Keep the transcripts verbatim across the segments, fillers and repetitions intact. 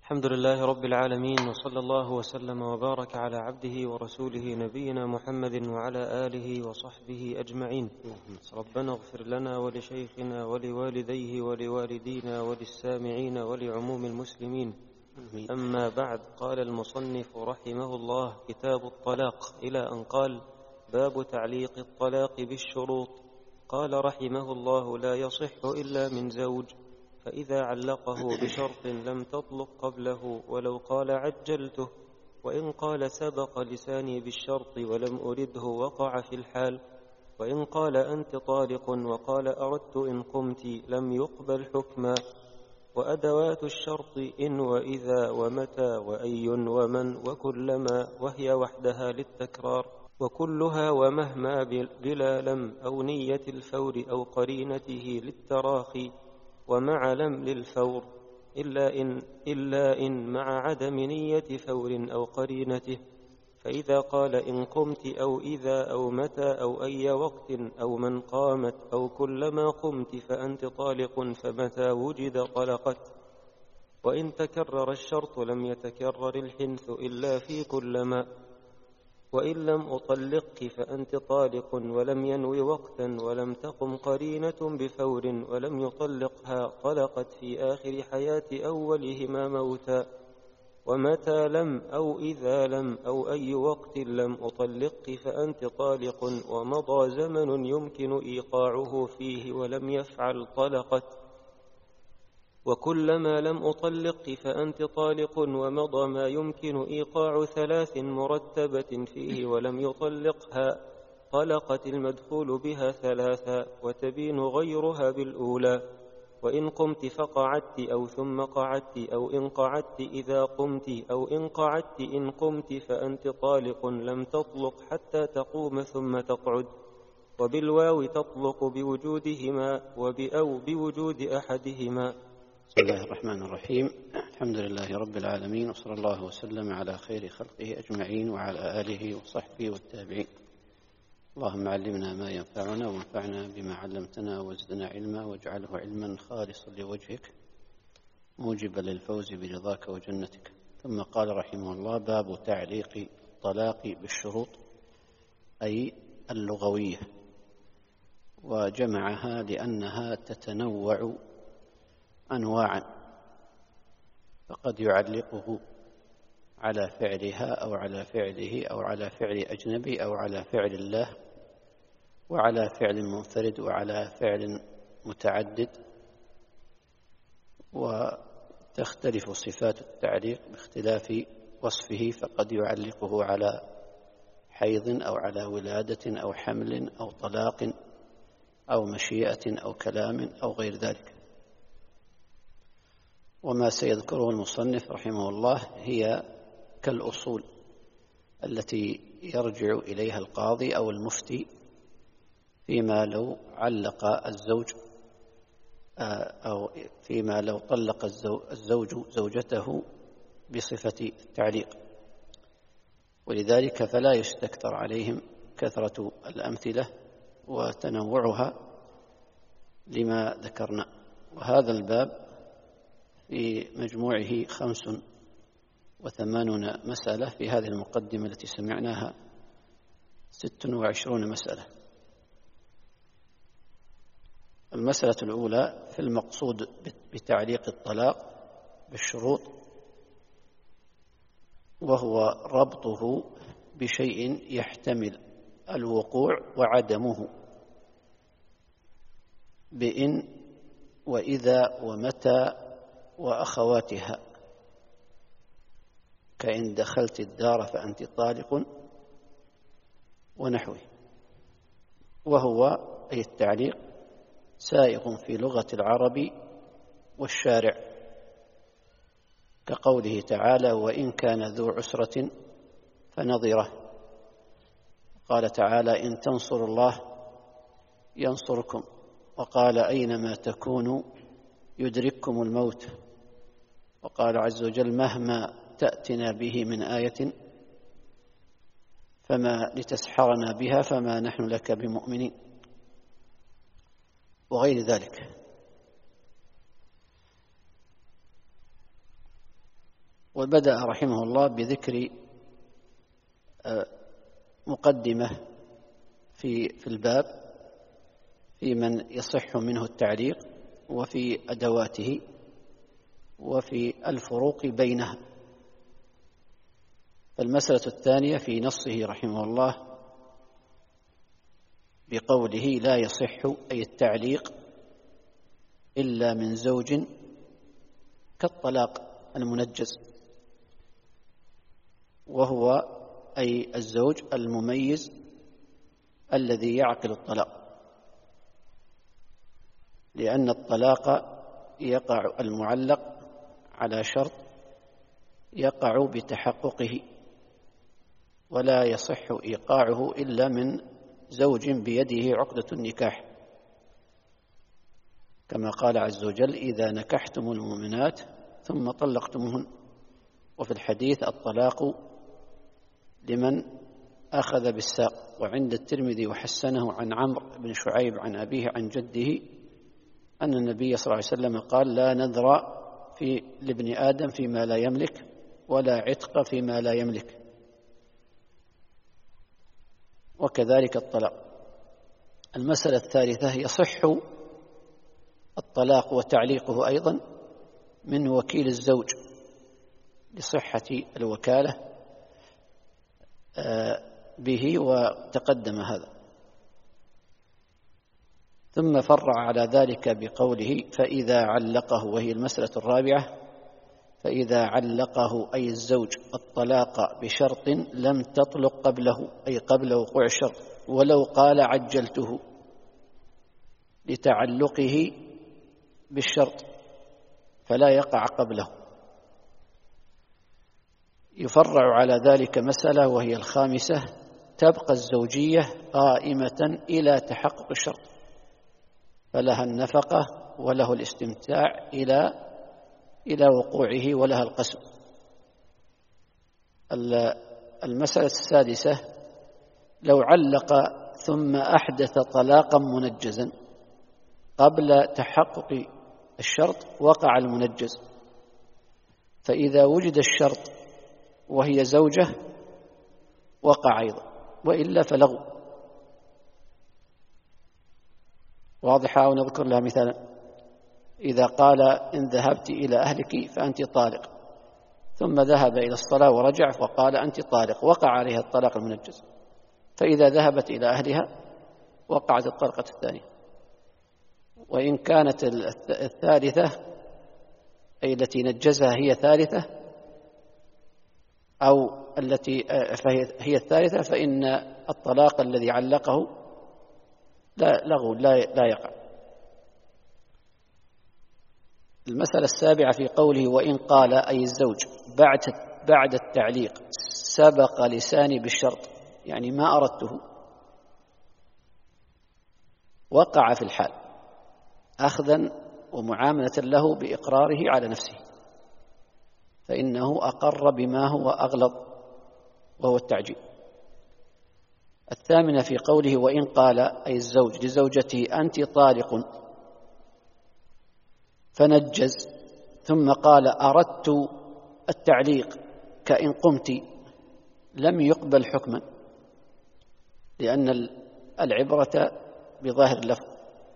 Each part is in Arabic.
الحمد لله رب العالمين، وصلى الله وسلم وبارك على عبده ورسوله نبينا محمد وعلى آله وصحبه أجمعين. ربنا اغفر لنا ولشيخنا ولوالديه ولوالدينا وللسامعين ولعموم المسلمين. أما بعد، قال المصنف رحمه الله: كتاب الطلاق، إلى أن قال: باب تعليق الطلاق بالشروط. قال رحمه الله: لا يصح إلا من زوج، فإذا علقه بشرط لم تطلق قبله ولو قال عجلته، وإن قال سبق لساني بالشرط ولم أرده وقع في الحال، وإن قال أنت طالق وقال أردت إن قمت لم يقبل حكما. وأدوات الشرط إن وإذا ومتى وأي ومن وكلما، وهي وحدها للتكرار، وكلها ومهما بلا لم أو نية الفور أو قرينته للتراخي، ومع لم للفور، إلا إن, إلا إن مع عدم نية فور أو قرينته. فإذا قال إن قمت أو إذا أو متى أو أي وقت أو من قامت أو كلما قمت فأنت طالق، فمتى وجد طلقت. وإن تكرر الشرط لم يتكرر الحنث إلا في كلما. وإن لم أطلقك فأنت طالق ولم ينوي وقتا ولم تقم قرينة بفور ولم يطلقها، طلقت في آخر حياة أولهما موتا. ومتى لم أو إذا لم أو أي وقت لم أطلقك فأنت طالق ومضى زمن يمكن إيقاعه فيه ولم يفعل، طلقت. وكلما لم أطلقك فأنت طالق ومضى ما يمكن إيقاع ثلاث مرتبة فيه ولم يطلقها، طلقت المدخول بها ثلاثا وتبين غيرها بالأولى. وإن قمت فقعدت أو ثم قعدت أو إن قعدت إذا قمت أو إن قعدت إن قمت فأنت طالق لم تطلق حتى تقوم ثم تقعد. وبالواو تطلق بوجودهما وبأو بوجود أحدهما. بسم الله الرحمن الرحيم. الحمد لله رب العالمين، وصلى الله وسلم على خير خلقه أجمعين وعلى آله وصحبه والتابعين. اللهم علمنا ما ينفعنا وانفعنا بما علمتنا وزدنا علما، واجعله علما خالصا لوجهك موجبا للفوز برضاك وجنتك. ثم قال رحمه الله: باب تعليق الطلاق بالشروط، أي اللغوية، وجمعها لأنها تتنوع أنواعا، فقد يعلقه على فعلها أو على فعله أو على فعل أجنبي أو على فعل الله، وعلى فعل منفرد وعلى فعل متعدد، وتختلف صفات التعليق باختلاف وصفه، فقد يعلقه على حيض أو على ولادة أو حمل أو طلاق أو مشيئة أو كلام أو غير ذلك. وما سيذكره المصنف رحمه الله هي كالأصول التي يرجع إليها القاضي أو المفتي فيما لو علق الزوج أو فيما لو طلق الزوج زوجته بصفة التعليق. ولذلك فلا يستكثر عليهم كثرة الأمثلة وتنوعها لما ذكرنا. وهذا الباب في مجموعه خمس وثمانون مسألة، في هذه المقدمة التي سمعناها ست وعشرون مسألة. المسألة الأولى في المقصود بتعليق الطلاق بالشروط، وهو ربطه بشيء يحتمل الوقوع وعدمه، بإن وإذا ومتى وأخواتها، كإن دخلت الدار فأنت طالق ونحوه. وهو أي التعليق سائغ في لغة العرب والشارع، كقوله تعالى: وإن كان ذو عسرة فنظرة. قال تعالى: إن تنصروا الله ينصركم. وقال: أينما تكونوا يدرككم الموت. وقال عز وجل: مهما تأتنا به من آية فما لتسحرنا بها فما نحن لك بمؤمنين، وغير ذلك. وبدأ رحمه الله بذكر مقدمة في في الباب في من يصح منه التعليق وفي أدواته وفي الفروق بينها. فالمسألة الثانية في نصه رحمه الله بقوله لا يصح أي التعليق إلا من زوج كالطلاق المنجز، وهو أي الزوج المميز الذي يعقل الطلاق، لأن الطلاق يقع المعلق على شرط يقع بتحققه، ولا يصح إيقاعه إلا من زوج بيده عقدة النكاح، كما قال عز وجل إذا نكحتم المؤمنات ثم طلقتموهن. وفي الحديث الطلاق لمن أخذ بالساق. وعند الترمذي وحسنه عن عمرو بن شعيب عن أبيه عن جده أن النبي صلى الله عليه وسلم قال لا نذر في لابن آدم فيما لا يملك ولا عتق فيما لا يملك، وكذلك الطلاق. المسألة الثالثة يصح الطلاق وتعليقه أيضا من وكيل الزوج لصحة الوكالة به، وتقدم هذا. ثم فرع على ذلك بقوله فإذا علقه، وهي المسألة الرابعة، فإذا علقه أي الزوج الطلاق بشرط لم تطلق قبله، أي قبل وقوع الشرط، ولو قال عجلته لتعلقه بالشرط فلا يقع قبله. يفرع على ذلك مسألة وهي الخامسة، تبقى الزوجية قائمة إلى تحقق الشرط، فلها النفقة وله الاستمتاع إلى إلى وقوعه ولها القسم. المسألة السادسة لو علق ثم أحدث طلاقا منجزا قبل تحقق الشرط وقع المنجز، فإذا وجد الشرط وهي زوجة وقع أيضا، وإلا فلغو. واضحة؟ ونذكر لها مثالا، إذا قال إن ذهبت إلى أهلك فأنت طالق، ثم ذهب إلى الصلاة ورجع فقال أنت طالق، وقع عليها الطلاق المنجز. فإذا ذهبت إلى أهلها وقعت الطلقة الثانية. وإن كانت الثالثة أي التي نجزها هي ثالثة أو التي فهي الثالثة، فإن الطلاق الذي علقه لا لغو لا لا يقع. المسألة السابعة في قوله وإن قال أي الزوج بعد بعد التعليق سبق لساني بالشرط، يعني ما أردته، وقع في الحال أخذا ومعاملة له بإقراره على نفسه، فإنه أقر بما هو أغلظ وهو التعجيل. الثامنة في قوله وإن قال أي الزوج لزوجته أنت طالق فنجز ثم قال أردت التعليق كإن قمت، لم يقبل حكما، لأن العبرة بظاهر اللفظ،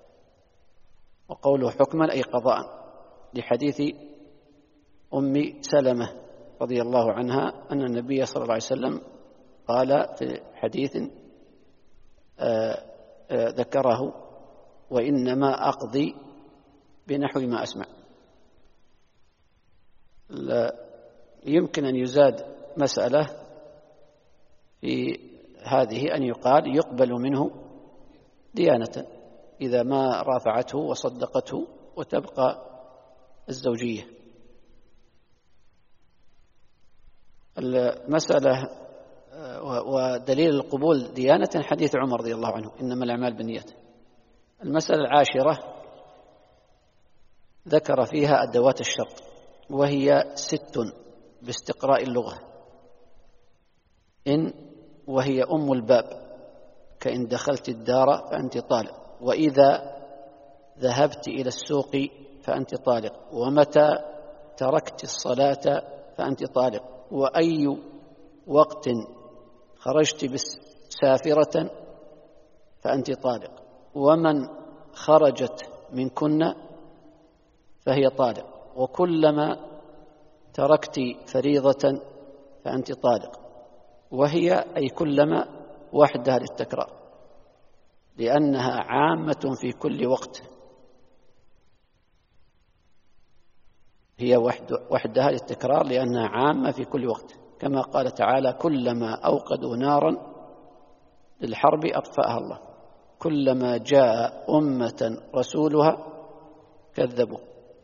وقوله حكما أي قضاء، لحديث أم سلمة رضي الله عنها أن النبي صلى الله عليه وسلم قال في حديث آآ آآ ذكره وإنما أقضي بنحو ما أسمع. يمكن أن يزاد مسألة في هذه، أن يقال يقبل منه ديانة إذا ما رافعته وصدقته وتبقى الزوجية. المسألة ودليل القبول ديانة حديث عمر رضي الله عنه إنما الأعمال بالنيات. المسألة العاشرة ذكر فيها أدوات الشرط، وهي ست باستقراء اللغة. إن وهي أم الباب، كإن دخلت الدار فأنت طالق، وإذا ذهبت إلى السوق فأنت طالق، ومتى تركت الصلاة فأنت طالق، وأي وقت خرجت سافرة فأنت طالق، ومن خرجت منكن فهي طالق، وكلما تركت فريضة فأنت طالق. وهي أي كلما وحدها للتكرار، لأنها عامة في كل وقت، هي وحدها للتكرار لأنها عامة في كل وقت، كما قال تعالى: كلما أوقدوا نارا للحرب أطفأها الله، كلما جاء أمة رسولها كذبوا.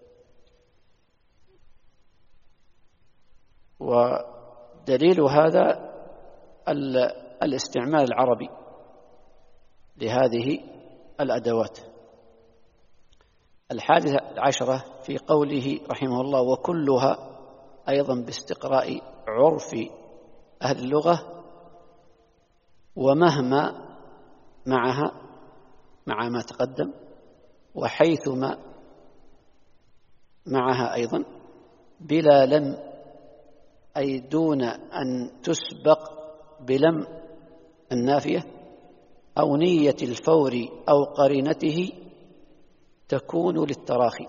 ودليل هذا الاستعمال العربي لهذه الأدوات. الحادثة عشرة في قوله رحمه الله: وكلها، أيضا باستقراء عرف أهل اللغة، ومهما معها مع ما تقدم، وحيثما معها أيضا، بلا لم، أي دون أن تسبق بلم النافية أو نية الفور أو قرينته، تكون للتراخي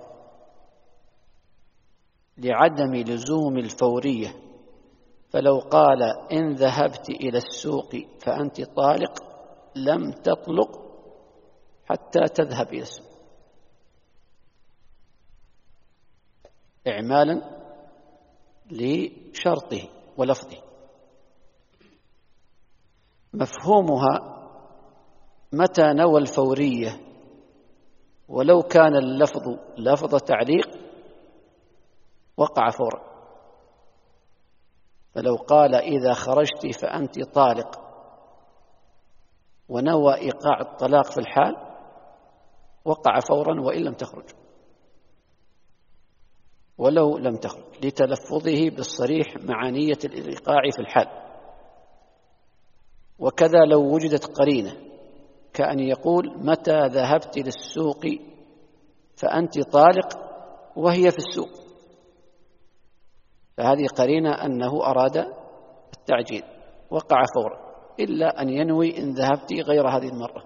لعدم لزوم الفورية. فلو قال: إن ذهبت إلى السوق فأنت طالق، لم تطلق حتى تذهب إلى السوق، إعمالا لشرطه ولفظه. مفهومها: متى نوى الفورية ولو كان اللفظ لفظ تعليق وقع فورا. فلو قال: إذا خرجت فأنت طالق، ونوى إيقاع الطلاق في الحال، وقع فورا وإن لم تخرج، ولو لم تخرج، لتلفظه بالصريح مع نية الإيقاع في الحال. وكذا لو وجدت قرينة، كأن يقول: متى ذهبت للسوق فأنت طالق، وهي في السوق، فهذه قرينة أنه أراد التعجيل، وقع فورا، إلا أن ينوي: إن ذهبت غير هذه المرة.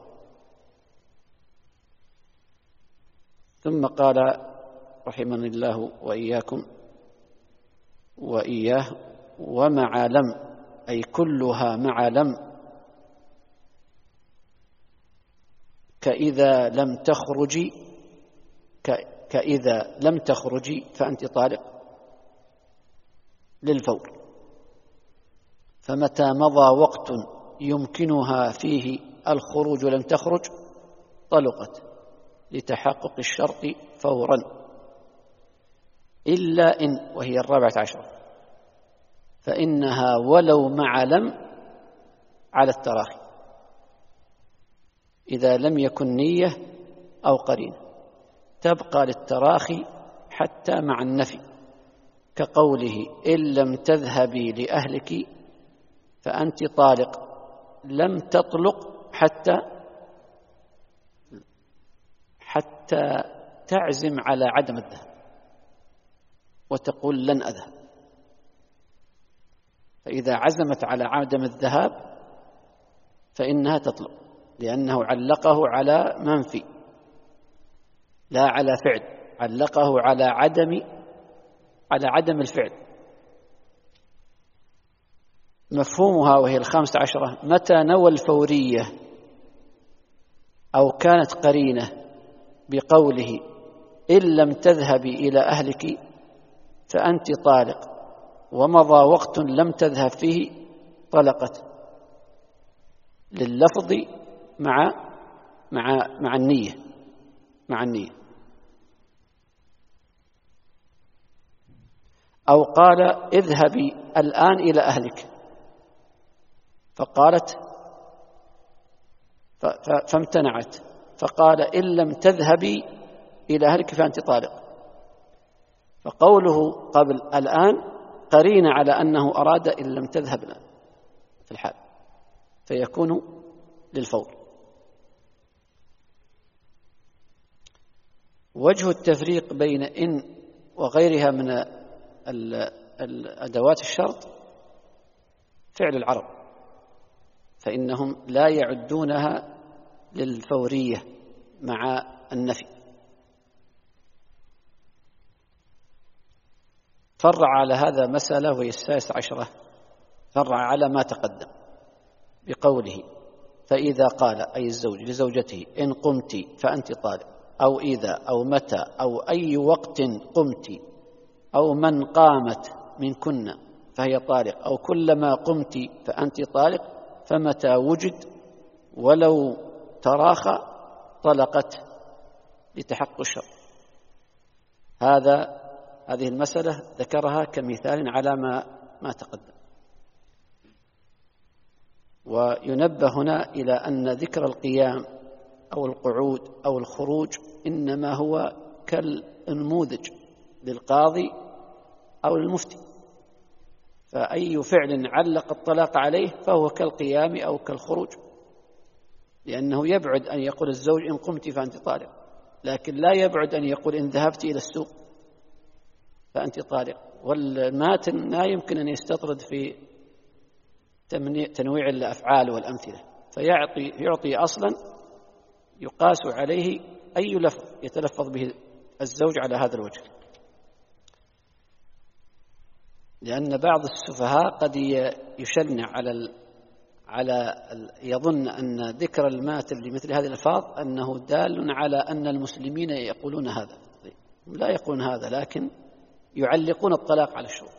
ثم قال رحمني الله وإياكم وإياه: ومع لم، أي كلها مع لم، كإذا لم تخرجي، كإذا لم تخرجي فأنت طالق، للفور. فمتى مضى وقت يمكنها فيه الخروج لم تخرج، طلقت لتحقق الشرط فورا، إلا إن، وهي الرابعة عشرة، فإنها ولو مع لم على التراخي، إذا لم يكن نية أو قرينة، تبقى للتراخي حتى مع النفي، كقوله: إن لم تذهبي لأهلك فأنت طالق، لم تطلق حتى حتى تعزم على عدم الذهاب، وتقول: لن أذهب. فإذا عزمت على عدم الذهاب فإنها تطلق، لأنه علقه على منفي لا على فعل، علقه على عدم على عدم الفعل. مفهومها، وهي الخامسة عشرة: متى نوى الفورية أو كانت قرينة بقوله: إن لم تذهبي إلى أهلك فأنت طالق، ومضى وقت لم تذهب فيه، طلقت، لللفظ مع مع مع النية مع النية. أو قال: اذهبي الآن إلى أهلك، فقالت فامتنعت، فقال: إن لم تذهبي إلى أهلك فأنت طالق. فقوله قبل الآن قرينة على أنه أراد إن لم تذهب الآن في الحال، فيكون للفور. وجه التفريق بين إن وغيرها من أدوات الشرط فعل العرب، فإنهم لا يعدونها للفورية مع النفي. فرع على هذا مسألة وهي السادسة عشرة، فرع على ما تقدم بقوله: فإذا قال أي الزوج لزوجته إن قمت فأنت طالق، أو إذا أو متى أو أي وقت قمت، أو من قامت منكن فهي طالق، أو كلما قمت فأنت طالق، فمتى وجد ولو تراخى طلقت لتحقق الشرط. هذا هذه المسألة ذكرها كمثال على ما ما تقدم. وينبه هنا إلى أن ذكر القيام أو القعود أو الخروج إنما هو كالنموذج للقاضي أو المفتي، فأي فعل علق الطلاق عليه فهو كالقيام أو كالخروج، لأنه يبعد أن يقول الزوج إن قمت فأنت طالق، لكن لا يبعد أن يقول إن ذهبت إلى السوق فأنت طالق. والماتن لا يمكن أن يستطرد في تنويع الأفعال والأمثلة، فيعطي يعطي أصلا يقاس عليه أي لفظ يتلفظ به الزوج على هذا الوجه. لأن بعض السفهاء قد يشنع على ال على ال يظن أن ذكر الماتن لمثل هذه الألفاظ أنه دال على أن المسلمين يقولون هذا. لا يقولون هذا، لكن يعلقون الطلاق على الشروط،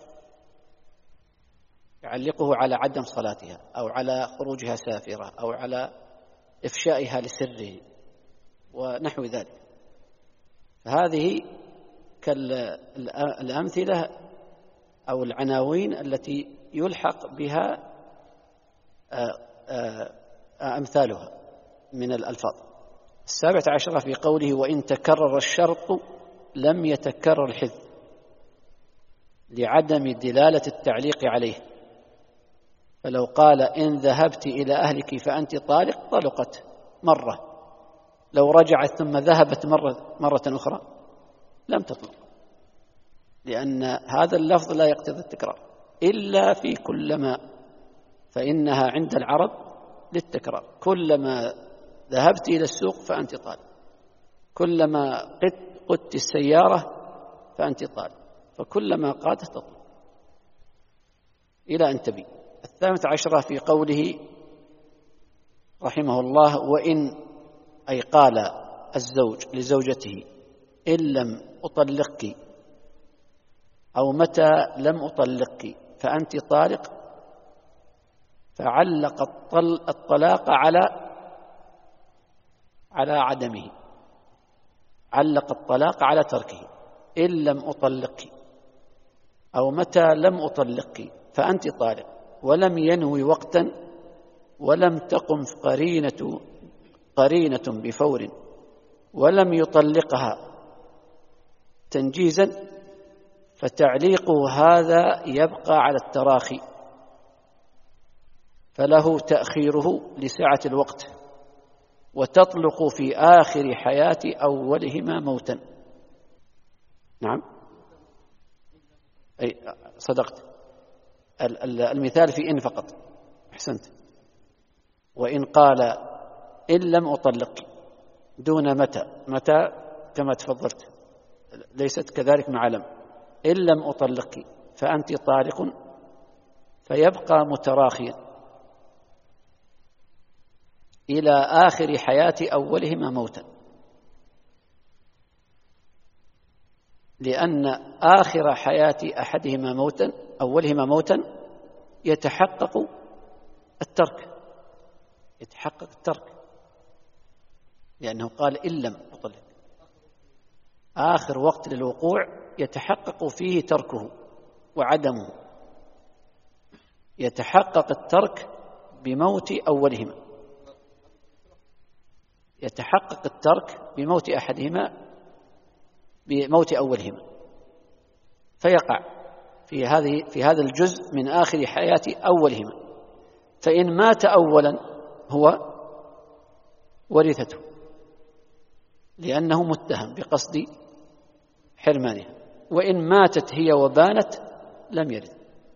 يعلقه على عدم صلاتها أو على خروجها سافرة أو على إفشائها لسره ونحو ذلك. فهذه كالأمثلة أو العناوين التي يلحق بها أمثالها من الألفاظ. السابعة عشرة في قوله: وإن تكرر الشرط لم يتكرر الحذف لعدم دلالة التعليق عليه، فلو قال إن ذهبت إلى أهلك فأنت طالق طلقت مرة، لو رجعت ثم ذهبت مرة, مرة أخرى لم تطلق، لأن هذا اللفظ لا يقتضي التكرار إلا في كلما، فإنها عند العرب للتكرار. كلما ذهبت إلى السوق فأنت طالق، كلما قدت السيارة فأنت طالق، فكلما قادت تطلق إلى أن تبي. الثامنة عشرة في قوله رحمه الله: وإن أي قال الزوج لزوجته إن لم أطلقك أو متى لم أطلقك فأنت طالق، فعلق الطلاق على على عدمه، علق الطلاق على تركه. إن لم أطلقك أو متى لم أطلقك فأنت طالق، ولم ينوي وقتا، ولم تقم قرينة قرينة بفور، ولم يطلقها تنجيزا، فتعليقه هذا يبقى على التراخي، فله تأخيره لسعة الوقت، وتطلق في آخر حياة أولهما موتا. نعم، أي صدقت، المثال في إن فقط، أحسنت. وإن قال إن لم أطلق دون متى، متى كما تفضلت ليست كذلك مع لم، إن لم أطلق فأنت طالق، فيبقى متراخيا إلى آخر حياة أولهما موتا، لأن آخر حياة أحدهما موتا أولهما موتا يتحقق الترك، يتحقق الترك، لأنه قال إن لم أطلق، آخر وقت للوقوع يتحقق فيه تركه وعدمه، يتحقق الترك بموت أولهما، يتحقق الترك بموت أحدهما بموت أولهما، فيقع في هذه في هذا الجزء من آخر حياة أولهما. فإن مات أولا هو ورثته، لأنه متهم بقصد حرمانها، وإن ماتت هي وبانت لم يرد.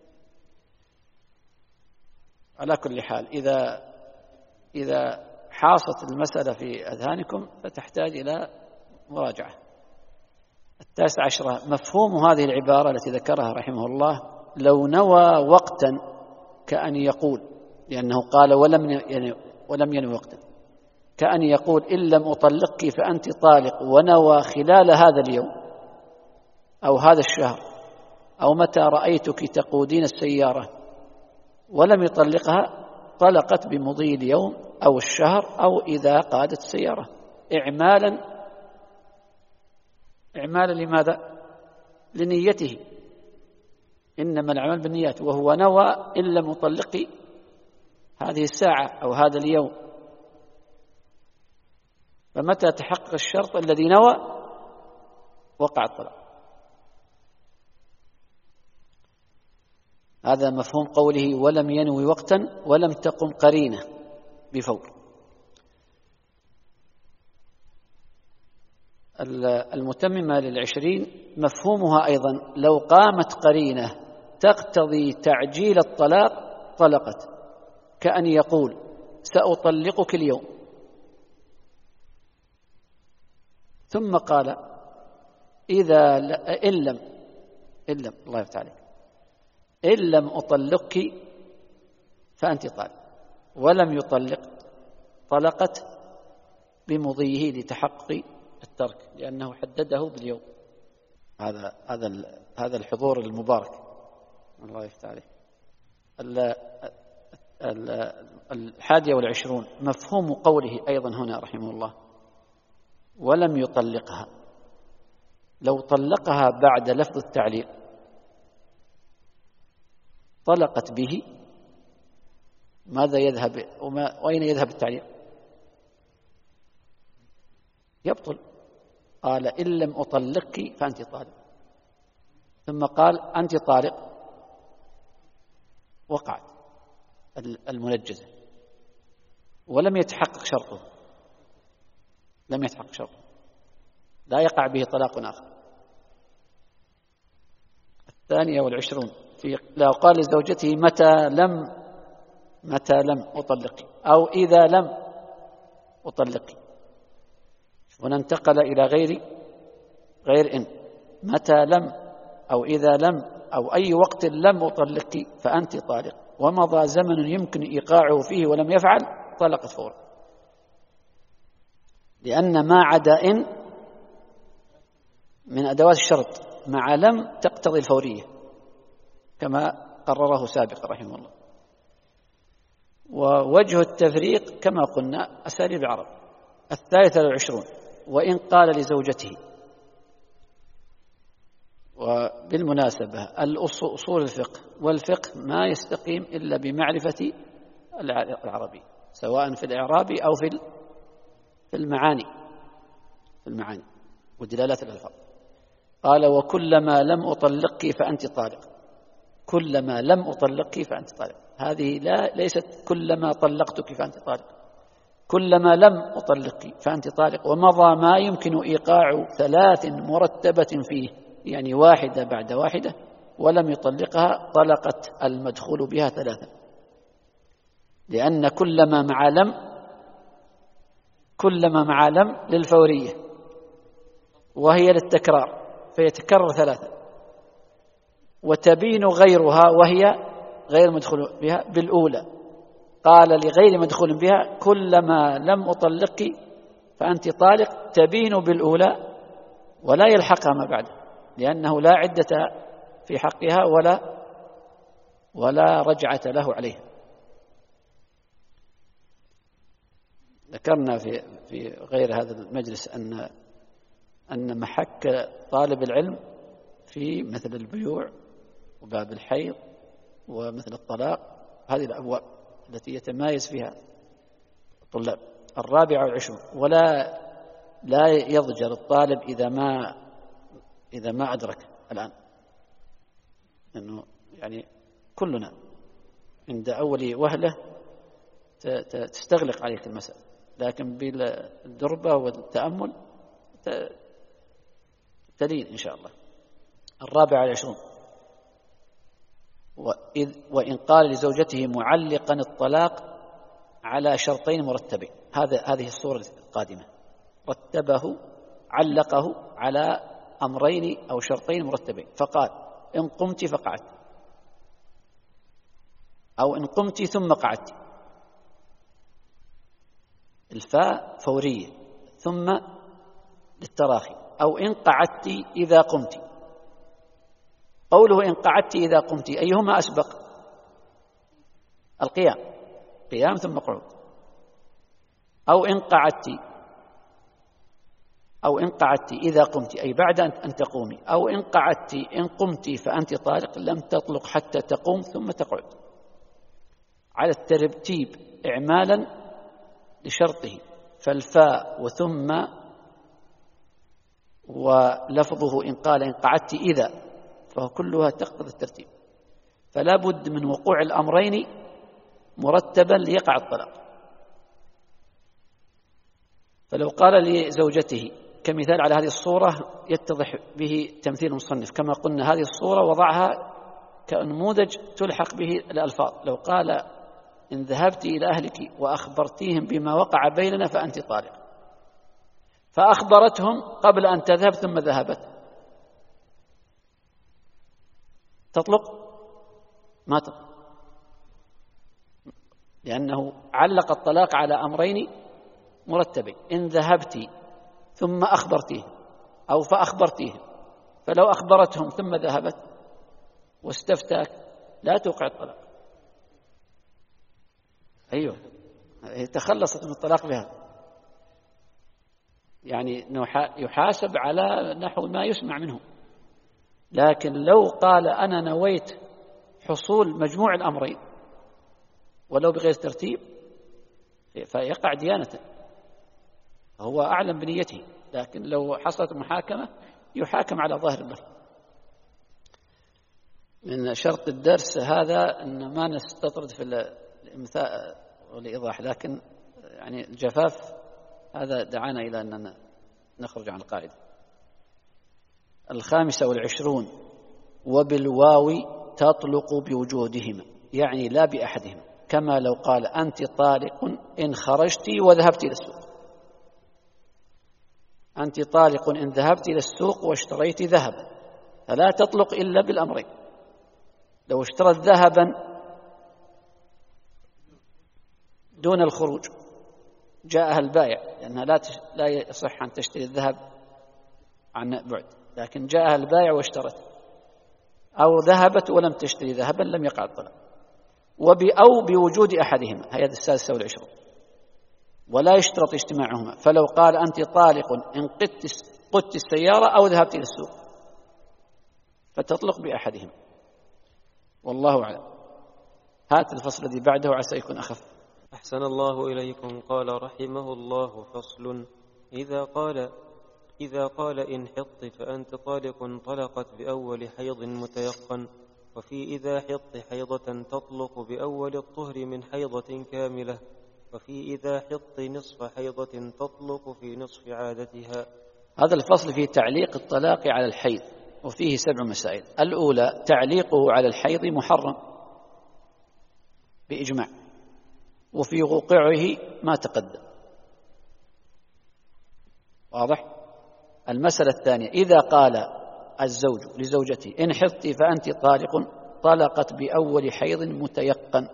على كل حال إذا إذا حاصت المسألة في أذهانكم فتحتاج إلى مراجعة. التاسع عشرة مفهوم هذه العبارة التي ذكرها رحمه الله: لو نوى وقتا كأن يقول، لأنه قال ولم يعني ولم ينوي وقتا، كأن يقول إن لم أطلقك فأنت طالق، ونوى خلال هذا اليوم أو هذا الشهر أو متى رأيتك تقودين السيارة، ولم يطلقها، طلقت بمضي اليوم أو الشهر أو إذا قادت السيارة، إعمالا إعمالا لماذا؟ لنيته، إنما الأعمال بالنيات، وهو نوى إن لم أطلقي هذه الساعة أو هذا اليوم، فمتى تحقق الشرط الذي نوى وقع الطلاق. هذا مفهوم قوله ولم ينوي وقتا ولم تقم قرينة بفور. المتممة للعشرين مفهومها أيضا: لو قامت قرينة تقتضي تعجيل الطلاق طلقت، كأن يقول سأطلقك اليوم، ثم قال إذا إن لم إن لم الله يفتح عليك إن لم أطلقك فأنت طالق، ولم يطلق، طلقت بمضيه لتحقق الترك، لأنه حدده باليوم. هذا هذا هذا الحضور المبارك، الله يفتح عليه. الحادية والعشرون مفهوم قوله أيضا هنا رحمه الله: ولم يطلقها. لو طلقها بعد لفظ التعليق طلقت به، ماذا يذهب وما وأين يذهب التعليق؟ يبطل. قال إن لم أطلقك فأنت طالق، ثم قال أنت طالق، وقعت المنجزة ولم يتحقق شرطه، لم يتحقق شرطه، لا يقع به طلاق آخر. الثانية والعشرون في لو قال لزوجته متى لم متى لم أطلقك أو إذا لم أطلقك، هنا انتقل إلى غير غير إن، متى لم أو إذا لم أو أي وقت لم أطلقك فأنت طالق، ومضى زمن يمكن إيقاعه فيه ولم يفعل، طلقت فورا، لأن ما عدا إن من أدوات الشرط، مع لم تقتضي الفورية كما قرره سابقا رحمه الله. ووجه التفريق كما قلنا أساليب العرب. الثالثة والعشرون وإن قال لزوجته. وبالمناسبة الأصول الفقه والفقه ما يستقيم إلا بمعرفة العربي، سواء في الإعراب أو في المعاني في المعاني ودلالات الألفاظ. قال وكلما لم أطلقك فأنت طالق، كلما لم أطلقك فأنت طالق، هذه لا ليست كلما طلقتك فأنت طالق، كلما لم أطلقك فأنت طالق، ومضى ما يمكن إيقاع ثلاث مرتبة فيه، يعني واحدة بعد واحدة، ولم يطلقها، طلقت المدخول بها ثلاثة، لأن كلما مع لم كلما مع لم للفورية وهي للتكرار فيتكرر ثلاثة، وتبين غيرها وهي غير مدخول بها بالأولى. قال لغير مدخول بها كلما لم أطلقك فأنت طالق، تبين بالأولى ولا يلحقها ما بعد، لأنه لا عدة في حقها ولا ولا رجعة له عليها. ذكرنا في في غير هذا المجلس أن أن محك طالب العلم في مثل البيوع وباب الحيض ومثل الطلاق، هذه الأبواب التي يتمايز فيها الطلاب. الرابعة والعشرون ولا لا يضجر الطالب إذا ما إذا ما أدرك الآن، لأنه يعني كلنا عند أول وهلة تستغلق عليك المسألة، لكن بالدربة والتأمل تلين إن شاء الله. الرابع والعشرون وإذ وإن قال لزوجته معلقا الطلاق على شرطين مرتبين. هذا هذه الصورة القادمة، رتبه علقه على أمرين أو شرطين مرتبين، فقال إن قمت فقعدت، أو إن قمت ثم قعدت. الفاء فورية، ثم للتراخي، أو إن قعدت إذا قمت. قوله إن قعدت إذا قمت أيهما أسبق؟ القيام، قيام ثم قعود. أو إن قعدت أو إن قعدت إذا قمت أي بعد أن تقومي، أو إن قعدت إن قمت فأنت طالق لم تطلق حتى تقوم ثم تقعد، على الترتيب إعمالا لشرطه. فالفاء وثم ولفظه إن قال إن قعدت إذا، فهو كلها تقتضي الترتيب، فلا بد من وقوع الأمرين مرتبا ليقع الطلاق. فلو قال لزوجته كمثال على هذه الصورة يتضح به تمثيل المصنف، كما قلنا هذه الصورة وضعها كنموذج تلحق به الألفاظ. لو قال إن ذهبت إلى أهلك وأخبرتيهم بما وقع بيننا فأنت طالق، فأخبرتهم قبل أن تذهب ثم ذهبت، تطلق؟ ما تطلق، لأنه علق الطلاق على أمرين مرتبين. إن ذهبت ثم أخبرتيه أو فأخبرتيه، فلو أخبرتهم ثم ذهبت واستفتاك لا توقع الطلاق. أيوه، تخلصت من الطلاق بها، يعني يحاسب على نحو ما يسمع منه. لكن لو قال أنا نويت حصول مجموع الأمرين ولو بغير ترتيب فيقع ديانة، هو أعلم بنيته. لكن لو حصلت محاكمة يحاكم على ظاهر اللفظ. من شرط الدرس هذا أن ما نستطرد في الإمثاء والإيضاح، لكن يعني الجفاف هذا دعانا إلى أننا نخرج عن القاعدة. الخامسة والعشرون وبالواو تطلق بوجودهما، يعني لا بأحدهما، كما لو قال أنت طالق إن خرجت وذهبت إلى السوق. أنت طالق إن ذهبت إلى السوق واشتريت ذهبا، فلا تطلق إلا بالأمرين. لو اشترت ذهبا دون الخروج جاءها البائع، لأنها لا لا يصح أن تشتري الذهب عن بعد، لكن جاءها البائع واشترت، أو ذهبت ولم تشتري ذهبا لم يقع الطلاق. وبأو بوجود أحدهما، هي السادسة والعشرون، ولا يشترط اجتماعهما. فلو قال أنت طالق إن قدت السيارة أو ذهبت إلى السوق فتطلق بأحدهما، والله أعلم. هات الفصل الذي بعده عسى يكون أخف. أحسن الله إليكم. قال رحمه الله: فصل. إذا قال إذا قال إن حط فأنت طالق طلقت بأول حيض متيقن، وفي إذا حط حيضة تطلق بأول الطهر من حيضة كاملة، وفي إذا حط نصف حيضة تطلق في نصف عادتها. هذا الفصل فيه تعليق الطلاق على الحيض، وفيه سبع مسائل. الأولى تعليقه على الحيض محرم بإجماع، وفي وقوعه ما تقدم، واضح. المسألة الثانية إذا قال الزوج لزوجته إن حضت فأنت طالق طلقت بأول حيض متيقن،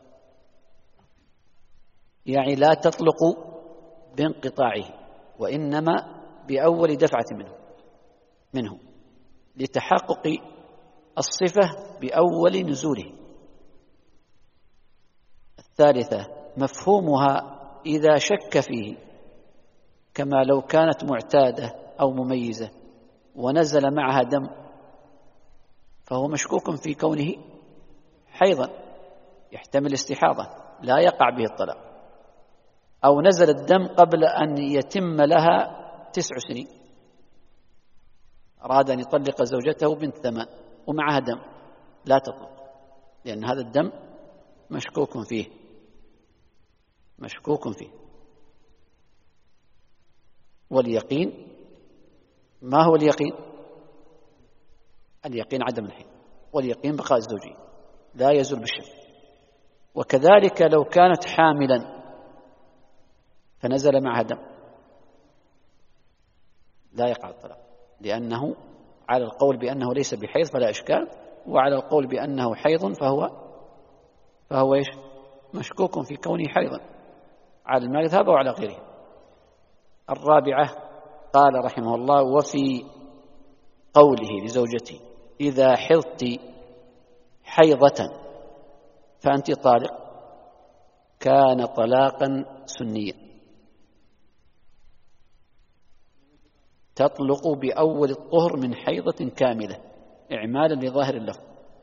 يعني لا تطلق بانقطاعه وإنما بأول دفعة منه منه لتحقق الصفة بأول نزوله. الثالثة مفهومها إذا شك فيه، كما لو كانت معتادة أو مميزة ونزل معها دم فهو مشكوك في كونه حيضا يحتمل استحاضة لا يقع به الطلاق، أو نزل الدم قبل أن يتم لها تسع سنين، أراد أن يطلق زوجته بنت ثمان ومعها دم، لا تطلق، لأن هذا الدم مشكوك فيه مشكوك فيه واليقين ما هو اليقين؟ اليقين عدم الحيض، واليقين بقاء الزوجية. لا يزول بالشك. وكذلك لو كانت حاملا فنزل معها دم لا يقع الطلاق، لأنه على القول بأنه ليس بحيض فلا إشكال، وعلى القول بأنه حيض فهو فهو إيش؟ مشكوك في كونه حيضا على المذهب وعلى غيره. الرابعة قال رحمه الله: وفي قوله لزوجتي إذا حضت حيضة فأنت طالق، كان طلاقا سنيا تطلق بأول الطهر من حيضة كاملة إعمالا لظاهر اللفظ.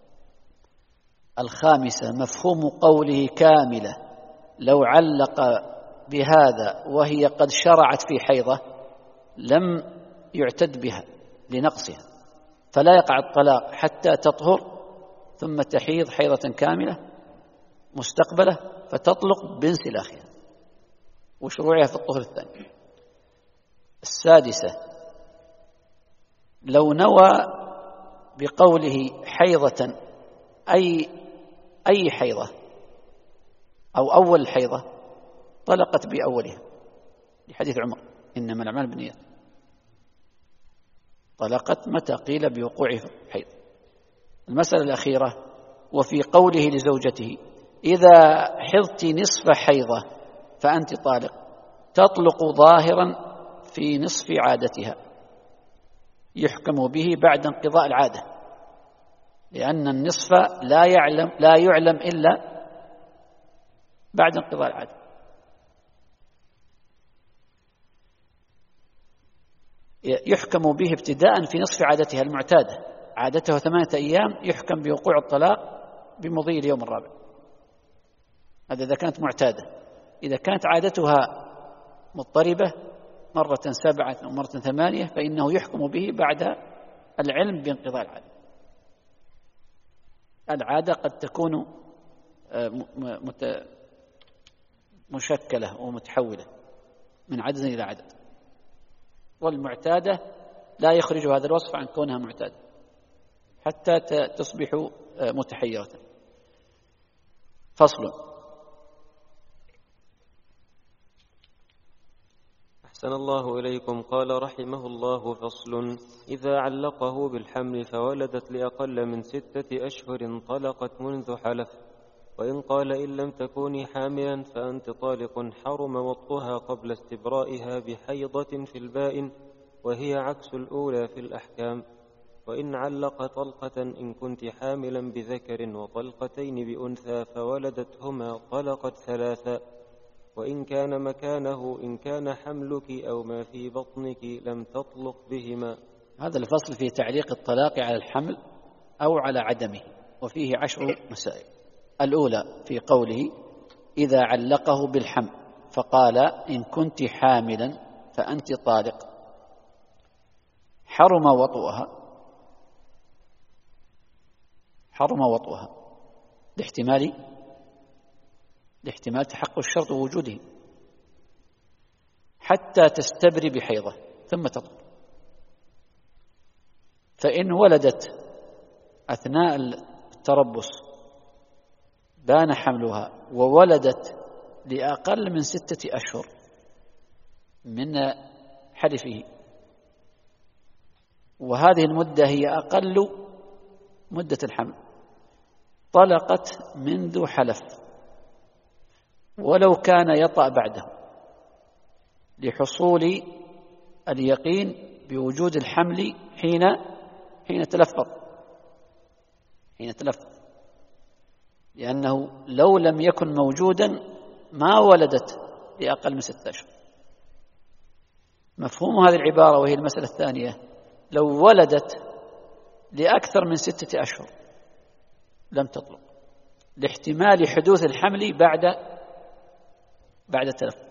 الخامسة مفهوم قوله كاملة لو علق بهذا وهي قد شرعت في حيضة لم يعتد بها لنقصها، فلا يقع الطلاق حتى تطهر ثم تحيض حيضة كاملة مستقبلة فتطلق بانسلاخها وشروعها في الطهر الثاني. السادسة لو نوى بقوله حيضة أي أي حيضة أو أول الحيضة طلقت بأولها، لحديث عمر إنما الأعمال بالنيات، طلقت متى قيل بوقوع حيض. المسألة الأخيرة وفي قوله لزوجته إذا حضت نصف حيضة فأنت طالق، تطلق ظاهرا في نصف عادتها يحكم به بعد انقضاء العادة، لأن النصف لا يعلم لا يعلم إلا بعد انقضاء العادة. يحكم به ابتداء في نصف عادتها المعتادة، عادته ثمانية أيام يحكم بوقوع الطلاق بمضي اليوم الرابع، هذا إذا كانت معتادة. إذا كانت عادتها مضطربة مرة سبعة أو مرة ثمانية فإنه يحكم به بعد العلم بانقضاء العادة. العادة قد تكون مشكلة ومتحولة من عدد إلى عدد، والمعتادة لا يخرج هذا الوصف عن كونها معتادة حتى تصبح متحيرة. فصل. أحسن الله إليكم. قال رحمه الله: فصل. إذا علقه بالحمل فولدت لأقل من ستة أشهر طلقت منذ حلف، وإن قال إن لم تكوني حاملا فأنت طالق، حرم وطئها قبل استبرائها بحيضة في البائن، وهي عكس الأولى في الأحكام. وإن علق طلقة إن كنت حاملا بذكر وطلقتين بأنثى فولدتهما طلقت ثلاثا، وإن كان مكانه إن كان حملك أو ما في بطنك لم تطلق بهما. هذا الفصل في تعليق الطلاق على الحمل أو على عدمه، وفيه عشر مسائل. الأولى في قوله إذا علقه بالحمل فقال إن كنت حاملا فأنت طالق، حرم وطئها حرم وطئها لاحتمال لاحتمال تحقق الشرط ووجوده حتى تستبري بحيضة ثم تطهر. فإن ولدت أثناء التربص بان حملها وولدت لأقل من ستة أشهر من حلفه، وهذه المدة هي أقل مدة الحمل، طلقت منذ حلف ولو كان يطأ بعده لحصول اليقين بوجود الحمل حين حين تلفظ حين تلفظ لأنه لو لم يكن موجودا ما ولدت لأقل من ستة أشهر. مفهوم هذه العبارة وهي المسألة الثانية: لو ولدت لأكثر من ستة أشهر لم تطلق لاحتمال حدوث الحمل بعد بعد التلفظ،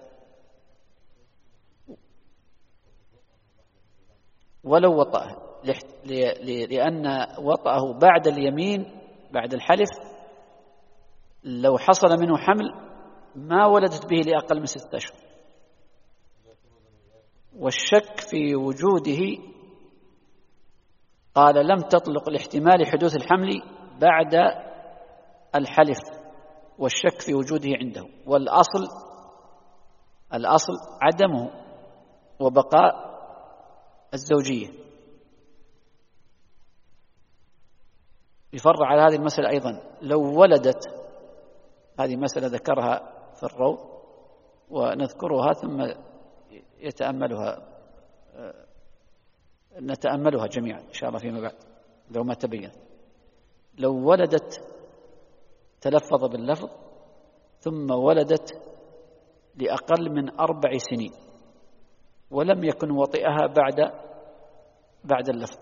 ولو وطأها، لأن وطأه بعد اليمين بعد الحلف لو حصل منه حمل ما ولدت به لأقل من ستة أشهر. والشك في وجوده قال لم تطلق لاحتمال حدوث الحمل بعد الحلف والشك في وجوده عنده، والأصل الأصل عدمه وبقاء الزوجية. يفرع على هذه المسألة أيضا لو ولدت، هذه مسألة ذكرها في الروض ونذكرها ثم يتأملها نتأملها جميعا إن شاء الله فيما بعد لو ما تبين. لو ولدت تلفظ باللفظ ثم ولدت لأقل من أربع سنين ولم يكن وطئها بعد بعد اللفظ،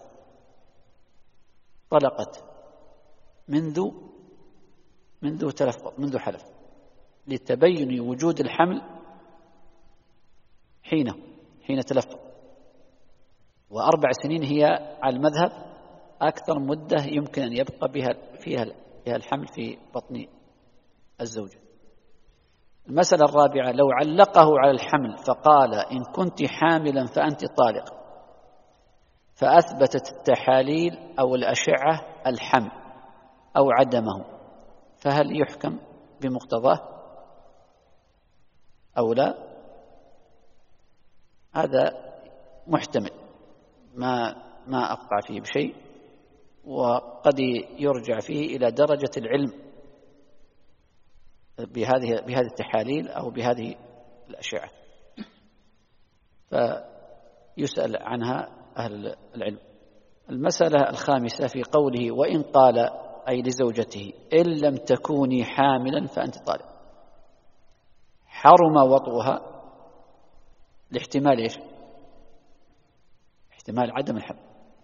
طلقت منذ منذ تلفظ منذ حلف لتبين وجود الحمل حينه حين تلفظ. وأربع سنين هي على المذهب أكثر مدة يمكن أن يبقى بها فيها فيها الحمل في بطن الزوجة. المسألة الرابعة لو علقه على الحمل فقال إن كنت حاملا فأنت طالق، فأثبتت التحاليل أو الأشعة الحمل أو عدمه، فهل يحكم بمقتضاه أو لا؟ هذا محتمل، ما ما أقطع فيه بشيء، وقد يرجع فيه إلى درجة العلم بهذه بهذه التحاليل أو بهذه الأشعة، فيسأل عنها أهل العلم. المسألة الخامسة في قوله وإن قال أي لزوجته إن لم تكوني حاملا فأنت طالق، حرم وطئها لاحتمال إيش؟ احتمال عدم الحمل.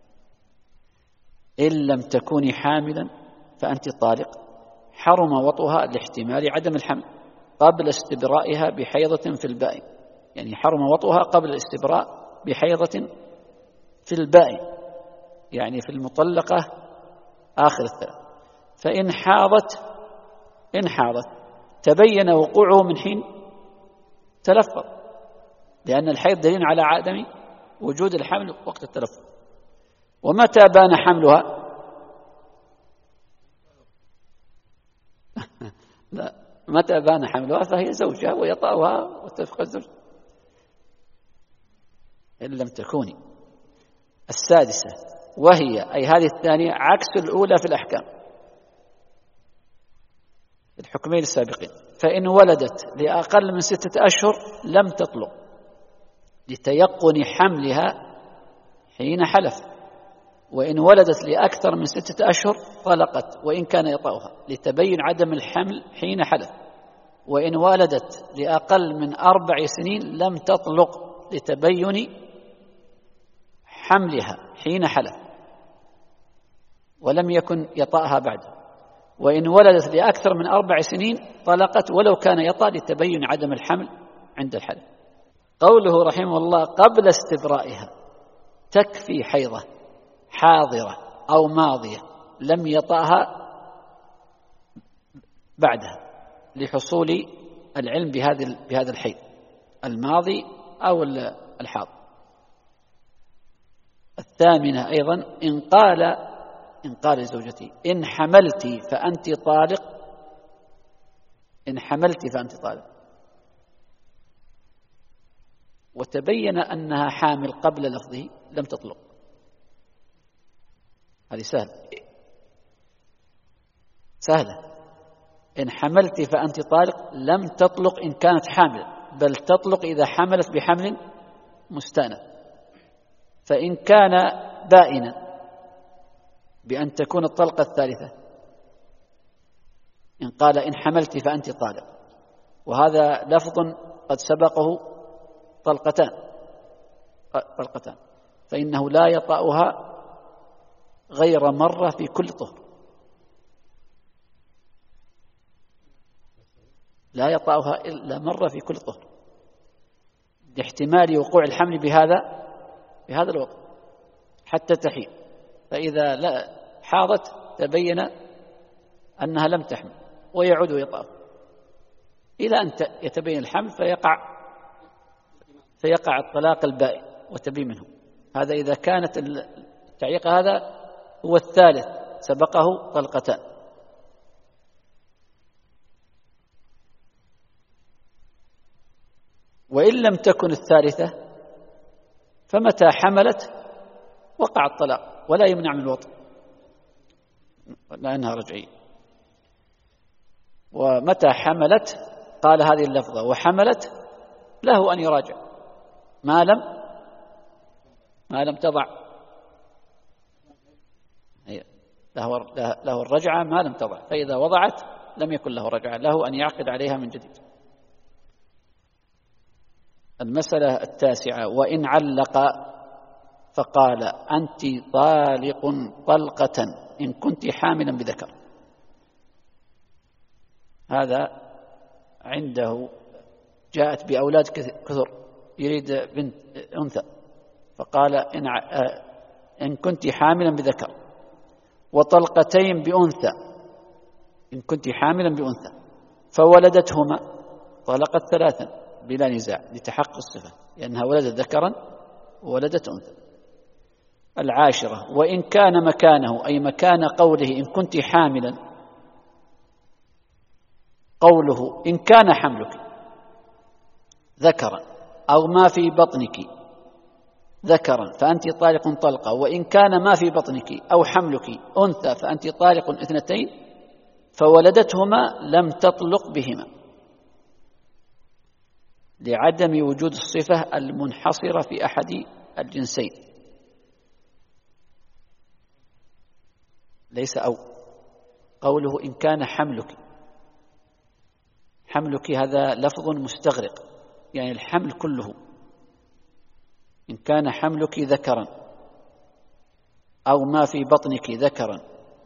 إن لم تكوني حاملا فأنت طالق، حرم وطئها لاحتمال عدم الحمل قبل استبرائها بحيضة في البائن، يعني حرم وطئها قبل الاستبراء بحيضة في البائن، يعني في المطلقة آخر الثلاث. فإن حاضت إن حاضت تبين وقوعه من حين تلفظ، لأن الحيض دليل على عدم وجود الحمل وقت التلفظ. ومتى بان حملها؟ لا، متى بان حملها فهي زوجها ويطأها وتفقد الزوج إن لم تكوني. السادسة وهي أي هذه الثانية عكس الأولى في الأحكام الحكمين السابقين. فإن ولدت لأقل من ستة أشهر لم تطلق لتيقن حملها حين حلف، وإن ولدت لأكثر من ستة أشهر طلقت وإن كان يطأها لتبين عدم الحمل حين حلف، وإن ولدت لأقل من أربع سنين لم تطلق لتبين حملها حين حلف ولم يكن يطأها بعد، وإن ولدت لأكثر من أربع سنين طلقت ولو كان يطأ لتبين عدم الحمل عند الحلف. قوله رحمه الله قبل استبرائها تكفي حيضة حاضرة أو ماضية لم يطأها بعدها لحصول العلم بهذا بهذا الحيض الماضي أو الحاضر. الثامنة أيضا إن قال إن قال لزوجتي إن حملت فأنت طالق إن حملت فأنت طالق وتبين أنها حامل قبل لفظه لم تطلق. هذه سهلة سهلة إن حملت فأنت طالق لم تطلق إن كانت حامل، بل تطلق إذا حملت بحمل مستأنف. فإن كان بائنا بأن تكون الطلقة الثالثة إن قال إن حملت فأنت طالق، وهذا لفظ قد سبقه طلقتان طلقتان فإنه لا يطأها غير مرة في كل طهر، لا يطأها إلا مرة في كل طهر لاحتمال وقوع الحمل بهذا بهذا الوقت حتى تحيض، فإذا لا حاضت تبين أنها لم تحمل ويعود ويطأ إلى أن يتبين الحمل فيقع فيقع الطلاق البائن وتبين منه. هذا إذا كانت التعليق هذا هو الثالث سبقه طلقتان. وإن لم تكن الثالثة فمتى حملت وقع الطلاق ولا يمنع من الوطء لأنها رجعية. ومتى حملت قال هذه اللفظة وحملت له أن يراجع ما لم ما لم تضع له له الرجعة ما لم تضع، فإذا وضعت لم يكن له رجعة، له أن يعقد عليها من جديد. المسألة التاسعة: وإن علق فقال أنت طالق طلقة إن كنت حاملا بذكر. هذا عنده جاءت بأولاد كثر يريد بنت أنثى، فقال إن, إن كنت حاملا بذكر، وطلقتين بأنثى إن كنت حاملا بأنثى، فولدتهما طلقت ثلاثا بلا نزاع لتحقق الصفة، لأنها ولدت ذكرا وولدت أنثى. العاشرة: وإن كان مكانه أي مكان قوله إن كنت حاملا، قوله إن كان حملك ذكرا أو ما في بطنك ذكرا فأنت طالق طلقة، وإن كان ما في بطنك أو حملك أنثى فأنت طالق اثنتين، فولدتهما لم تطلق بهما لعدم وجود الصفة المنحصرة في أحد الجنسين. ليس أو قوله إن كان حملك، حملك هذا لفظ مستغرق، يعني الحمل كله. إن كان حملك ذكرا أو ما في بطنك ذكرا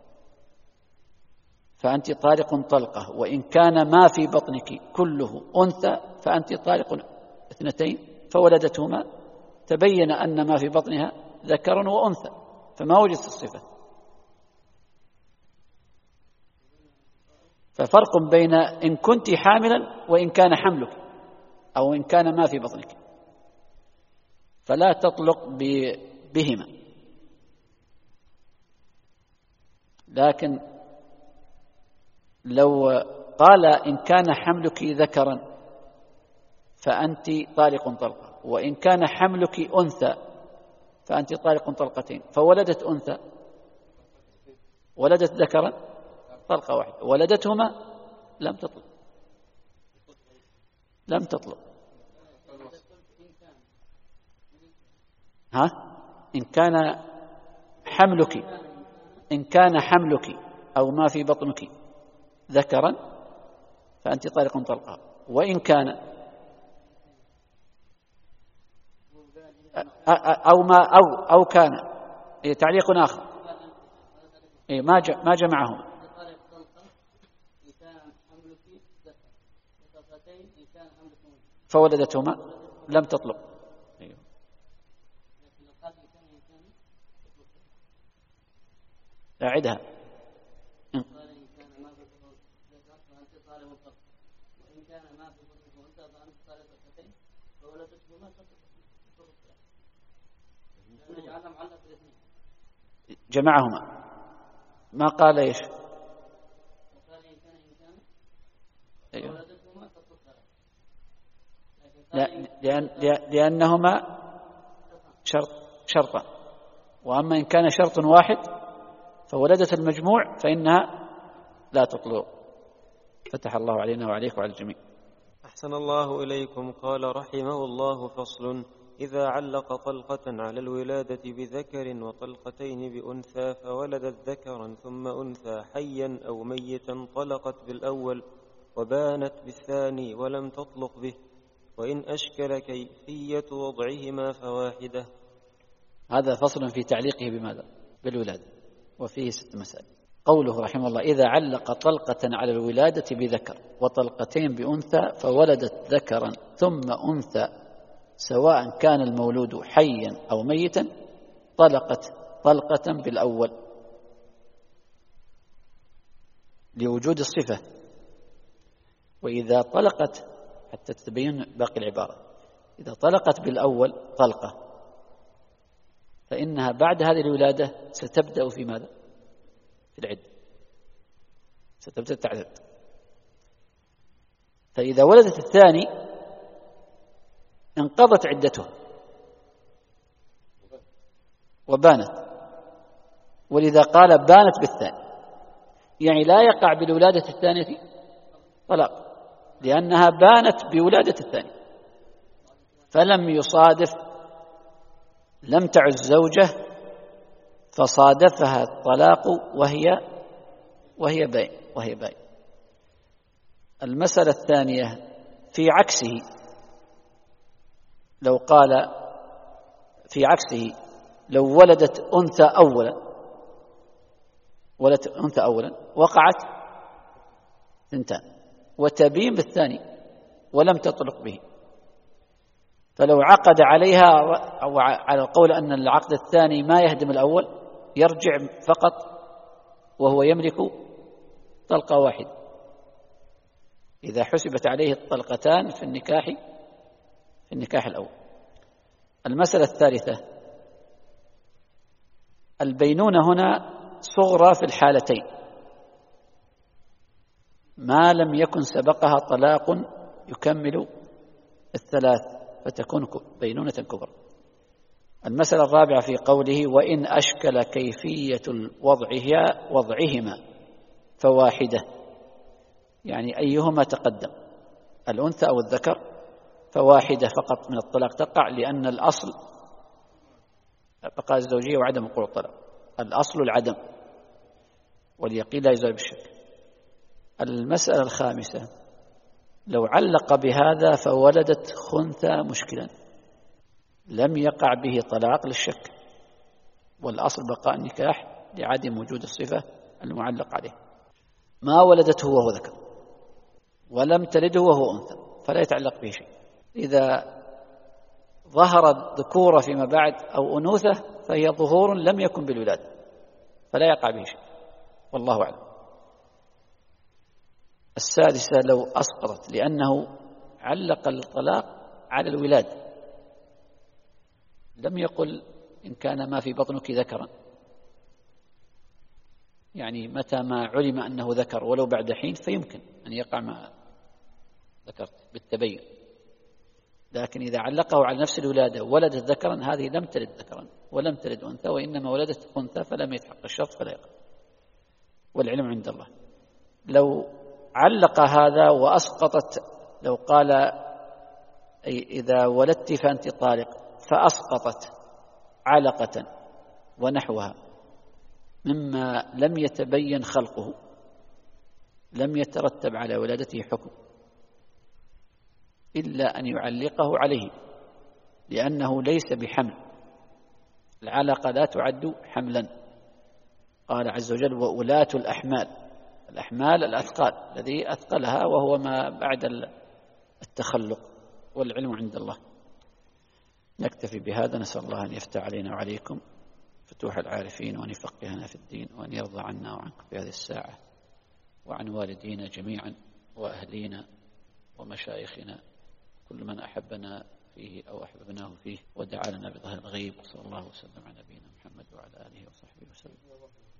فأنت طالق طلقة، وإن كان ما في بطنك كله أنثى فأنت طالق اثنتين، فولدتهما تبين أن ما في بطنها ذكر وأنثى فما وجدت الصفة. ففرق بين إن كنت حاملا وإن كان حملك أو إن كان ما في بطنك، فلا تطلق بهما. لكن لو قال إن كان حملك ذكرا فأنت طالق طلقة، وإن كان حملك أنثى فأنت طالق طلقتين، فولدت أنثى ولدت ذكرا طلقة واحدة، ولدتهما لم تطلق لم تطلق ها إن كان حملك إن كان حملك أو ما في بطنك ذكرا فأنت طالق طلقة، وإن كان أو ما أو أو كان تعليق آخر ما ما جمعهم فولدتهما لم تطلق. أعدها. إن جمعهما ما قال إيش؟ أيوه. لأن لأنهما شرط شرطا، وأما إن كان شرط واحد فولدت المجموع فإنها لا تطلق. فتح الله علينا وعليك وعلى الجميع. أحسن الله إليكم. قال رحمه الله: فصل: إذا علق طلقة على الولادة بذكر وطلقتين بأنثى، فولدت ذكرا ثم أنثى حيا أو ميتا، طلقت بالأول وبانت بالثاني ولم تطلق به، وإن أشكل كيفية وضعهما فواحدة. هذا فصل في تعليقه بماذا؟ بالولادة، وفيه ست مسائل. قوله رحمه الله: إذا علق طلقة على الولادة بذكر وطلقتين بأنثى فولدت ذكرا ثم أنثى سواء كان المولود حيا أو ميتا، طلقت طلقة بالأول لوجود الصفة. وإذا طلقت، حتى تتبين باقي العبارة، إذا طلقت بالأول طلقة فإنها بعد هذه الولادة ستبدأ في ماذا؟ في العدة، ستبدأ تعدد. فإذا ولدت الثاني انقضت عدتها وبانت، ولذا قال بانت بالثاني، يعني لا يقع بالولادة الثانية طلاق لأنها بانت بولادة الثاني، فلم يصادف، لم تعز زوجة فصادفها الطلاق وهي وهي باين وهي باين. المسألة الثانية في عكسه، لو قال في عكسه لو ولدت أنثى أولا ولدت أنثى أولا وقعت ثنتان وتبين بالثاني ولم تطلق به، فلو عقد عليها أو على القول أن العقد الثاني ما يهدم الأول يرجع فقط وهو يملك طلقة واحدة إذا حسبت عليه الطلقتان في النكاح في النكاح الأول. المسألة الثالثة البينونة هنا صغرى في الحالتين ما لم يكن سبقها طلاق يكمل الثلاث فتكون بينونة كبرى. المسألة الرابعة في قوله وإن أشكل كيفية وضعها وضعهما فواحدة، يعني أيهما تقدم الأنثى أو الذكر فواحدة فقط من الطلاق تقع، لأن الأصل بقاء الزوجية وعدم وقوع الطلاق، الأصل العدم واليقين لا يزال بالشك. المسألة الخامسة لو علق بهذا فولدت خنثى مشكلا لم يقع به طلاق للشك، والأصل بقاء النكاح لعدم وجود الصفة المعلق عليه. ما ولدته وهو ذكر ولم تلده وهو أنثى فلا يتعلق به شيء. إذا ظهر الذكورة فيما بعد أو أنوثة فهي ظهور لم يكن بالولادة فلا يقع به شيء، والله أعلم. السادسة لو أسقطت لأنه علق الطلاق على الولادة، لم يقل إن كان ما في بطنك ذكرا، يعني متى ما علم أنه ذكر ولو بعد حين فيمكن أن يقع ما ذكرت بالتبين، لكن إذا علقه على نفس الولادة ولدت ذكرا هذه لم تلد ذكرا ولم تلد أنثى وإنما ولدت أنثى فلم يتحقق الشرط فلا يقع، والعلم عند الله. لو علق هذا وأسقطت، لو قال إذا ولدت فأنت طالق فأسقطت علقة ونحوها مما لم يتبين خلقه لم يترتب على ولادته حكم إلا أن يعلقه عليه، لأنه ليس بحمل، العلقة لا تعد حملا. قال عز وجل وأولاة الأحمال، الأحمال الأثقال الذي أثقلها وهو ما بعد التخلق، والعلم عند الله. نكتفي بهذا، نسأل الله أن يفتح علينا وعليكم فتوح العارفين وأن يفقهنا في الدين وأن يرضى عنا وعنكم في هذه الساعة وعن والدينا جميعا وأهلينا ومشايخنا كل من أحبنا فيه أو أحببناه فيه ودعا لنا بظهر الغيب. وصلى الله وسلم على نبينا محمد وعلى آله وصحبه وسلم.